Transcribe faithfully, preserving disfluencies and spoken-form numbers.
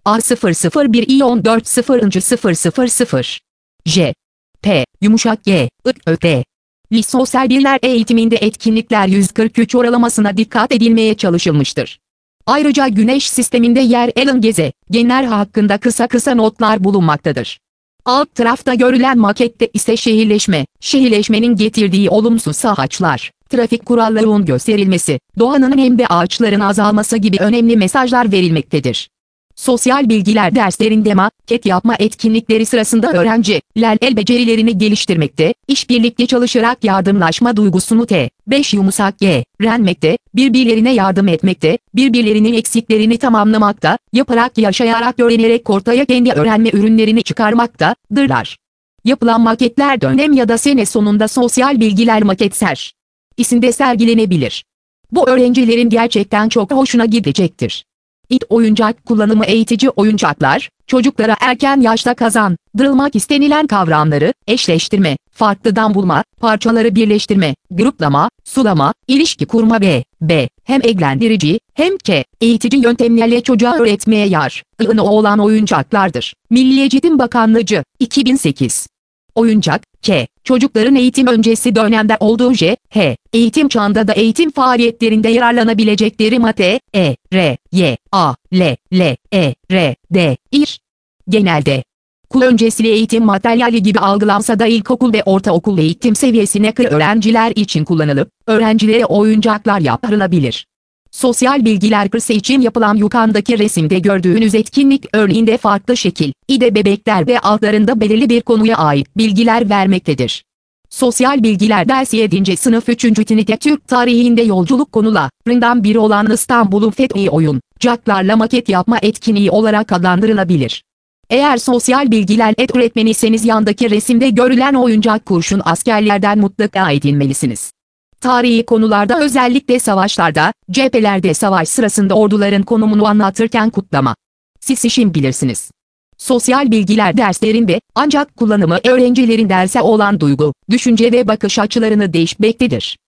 A sıfır sıfır bir İ on dört sıfır sıfır sıfır sıfır J P yumuşak G I Ö D Li sosyal bilgiler eğitiminde etkinlikler yüz kırk üç oralamasına dikkat edilmeye çalışılmıştır. Ayrıca Güneş sisteminde yer alan gezegenler hakkında kısa kısa notlar bulunmaktadır. Alt tarafta görülen makette ise şehirleşme, şehirleşmenin getirdiği olumsuz sonuçlar, trafik kurallarının gösterilmesi, doğanın hem de ağaçların azalması gibi önemli mesajlar verilmektedir. Sosyal bilgiler derslerinde maket yapma etkinlikleri sırasında öğrenciler el becerilerini geliştirmekte, işbirlikte çalışarak yardımlaşma duygusunu T beş yumuşak G öğrenmekte, birbirlerine yardım etmekte, birbirlerinin eksiklerini tamamlamakta, yaparak yaşayarak öğrenerek ortaya kendi öğrenme ürünlerini çıkarmaktadırlar. Yapılan maketler dönem ya da sene sonunda sosyal bilgiler maket ser isinde sergilenebilir. Bu öğrencilerin gerçekten çok hoşuna gidecektir. İt oyuncak kullanımı eğitici oyuncaklar, çocuklara erken yaşta kazandırılmak istenilen kavramları, eşleştirme, farklıdan bulma, parçaları birleştirme, gruplama, sulama, ilişki kurma ve b. hem eğlendirici, hem k. eğitici yöntemlerle çocuğa öğretmeye yararlı olan oyuncaklardır. Milli Eğitim Bakanlığı, iki bin sekiz. Oyuncak, K. Çocukların eğitim öncesi dönemde olduğu J. H. Eğitim çağında da eğitim faaliyetlerinde yararlanabilecekleri madde, E, R, Y, A, L, L, E, R, D, İr. Genelde, okul öncesi eğitim materyali gibi algılansa da ilkokul ve ortaokul eğitim seviyesine kadar öğrenciler için kullanılıp, öğrencilere oyuncaklar yaptırılabilir. Sosyal bilgiler kursu için yapılan yukarıdaki resimde gördüğünüz etkinlik örneğinde farklı şekil ile bebekler ve altlarında belirli bir konuya ait bilgiler vermektedir. Sosyal bilgiler dersi yedinci sınıf üçüncü Tinite Türk tarihinde yolculuk konularından biri olan İstanbul'un fethi oyuncaklarla maket yapma etkinliği olarak adlandırılabilir. Eğer sosyal bilgiler et öğretmeniyseniz yandaki resimde görülen oyuncak kurşun askerlerden mutlaka edinmelisiniz. Tarihi konularda özellikle savaşlarda, cephelerde savaş sırasında orduların konumunu anlatırken kutlama. Siz işin bilirsiniz. Sosyal bilgiler derslerinde ancak kullanımı öğrencilerin derse olan duygu, düşünce ve bakış açılarını değişmektedir.